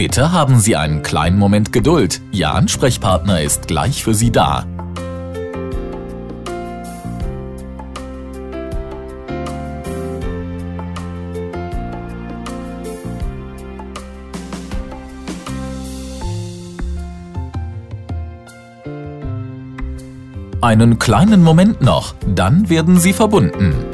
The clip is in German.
Bitte haben Sie einen kleinen Moment Geduld. Ihr Ansprechpartner ist gleich für Sie da. Einen kleinen Moment noch, dann werden Sie verbunden.